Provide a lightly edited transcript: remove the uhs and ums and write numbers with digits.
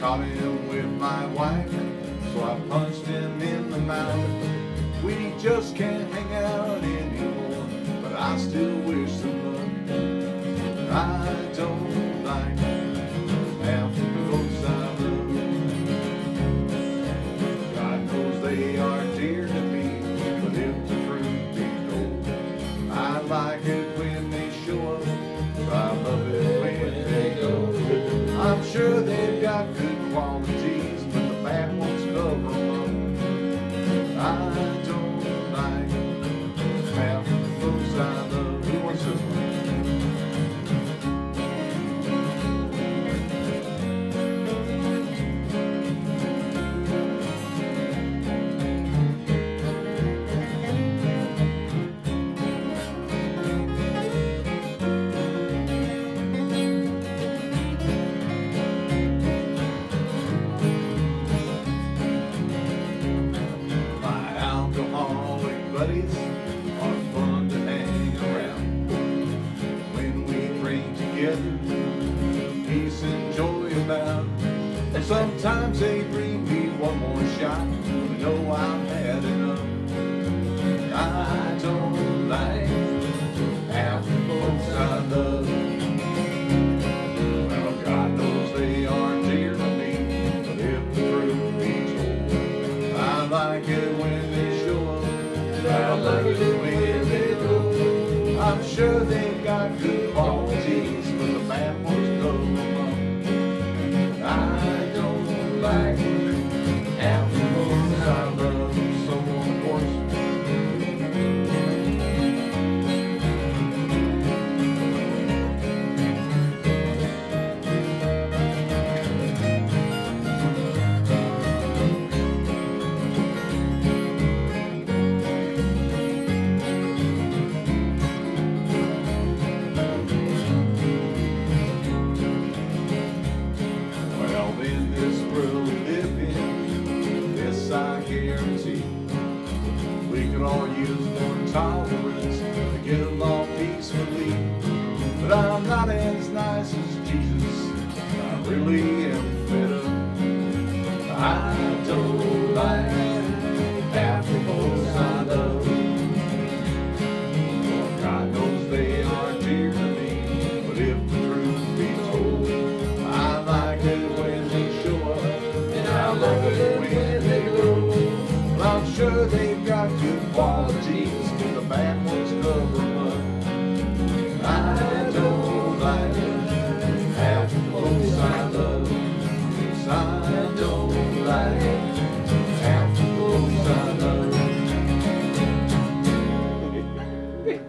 caught him with my wife, so I punched him in the mouth. We just can't hang out anymore, but I still wish them luck. I don't like half the folks I love. God knows they are dear to me, but if the truth be told, I like it when they show up, but I love it when they go. I'm sure they've got good qualities, but the bad ones cover them up. I don't like half the folks I love. Who wants this one? Buddies are fun to hang around. When we drink together, peace and joy abound. And sometimes they bring me one more shot, but know I've had enough. I don't like half the folks I love. Well, God knows they are dear to me, but if the truth be told, I like it when they show up. I like it when they go. I'm sure they've got good qualities, but the bad ones go wrong. I don't like half the folks I love. Someone, of course. In this world we live in, this I guarantee, we could all use more tolerance to get along peacefully. But I'm not as nice as Jesus, I really